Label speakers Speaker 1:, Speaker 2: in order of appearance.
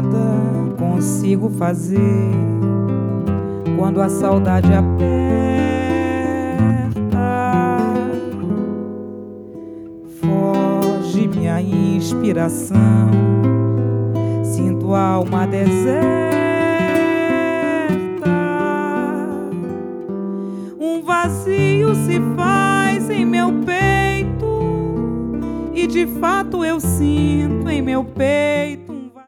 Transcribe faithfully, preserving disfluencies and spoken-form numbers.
Speaker 1: nada consigo fazer quando a saudade aperta. Foge minha inspiração, sinto a alma deserta. Um vazio se faz em meu peito e de fato eu sinto em meu peito